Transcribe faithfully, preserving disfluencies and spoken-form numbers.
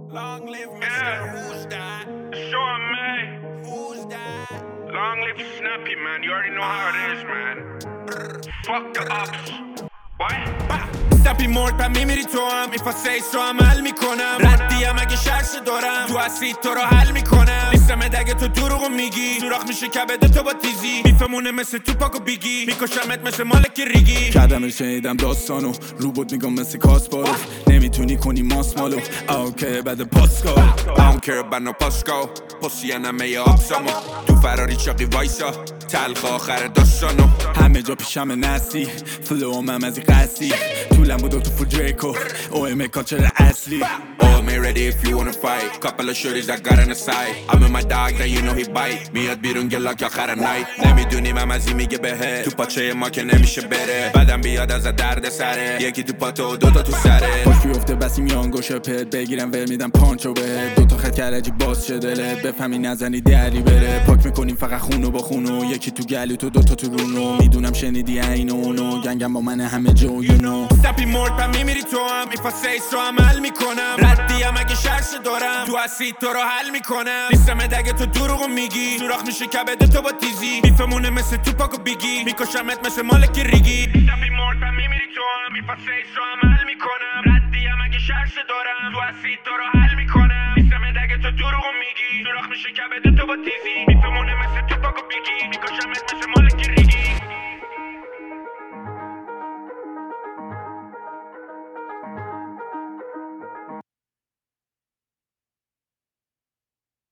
Long live Mister Yeah. Who's that? Show me. Who's that? Long live Snappy, man. You already know how it is, man. Fuck the ups. What? Snappy مرد پس میمیری تو هم این فاسیس رو عمل میکنم ردیم اگه شرش دارم تو اسید تو رو حل میکنم لیستم اگه تو دروغو میگی سوراخ میشه کبده تو با تیزی بیفمونه مثل تو پاکو بیگی میکشمت مثل مالک ریگی کردم شنیدم داستانو رو بود میگم مثل کاسپارو نمیتونی کنی ماسمالو اوکی بعد پاسکو I don't care about no پاسکو پسی انمه ی آبسامو تو فراری چاقی وایسا تلخ آخر داستانو همه جا پیشم نسی فلو هم از این قصی طولم بود و تو فول دریکو او ام کالچر اصلی All me ready if you wanna fight Couple of shorties I got on the side I'm in my dog that you know he bite میاد بیرون گلاک آخر night نمیدونیم هم از این میگه بهت تو پاچه ما که نمیشه بره بعدم بیاد از درد سره یکی تو پاتو و دوتا تو سره پاش بیفته بسی میان گوشه پت بگیرم ول میدم پانچو بهت دوتا خط کرجی باز شه دلت بفهمی نزنی دری بره پاک میکنیم فقط خونو با خونو یکی تو گلو تو دوتا تو رونو میدونم شنیدی اینو اونو گنگم با من همه جو you know سپی مرد پس میمیری تو هم این فاسیس رو عمل میکنم ردیم اگه شرش دارم تو اسید تو رو حل میکنم لیستم اگه تو دروغو میگی سوراخ میشه کبده تو با تیزی بیفمونه مثل تو پاکو بیگی میکشمت مثل مالک ریگی سپی مرد پس میمیری تو هم این فاسیس رو عمل میکنم ردیم اگه شرش دارم تو اسید تو رو حل میکنم لیستم اگه تو دروغو میگی سوراخ میشه کبده تو با تیزی بیفمونه مثل تو پاکو بیگی میکشمت مثل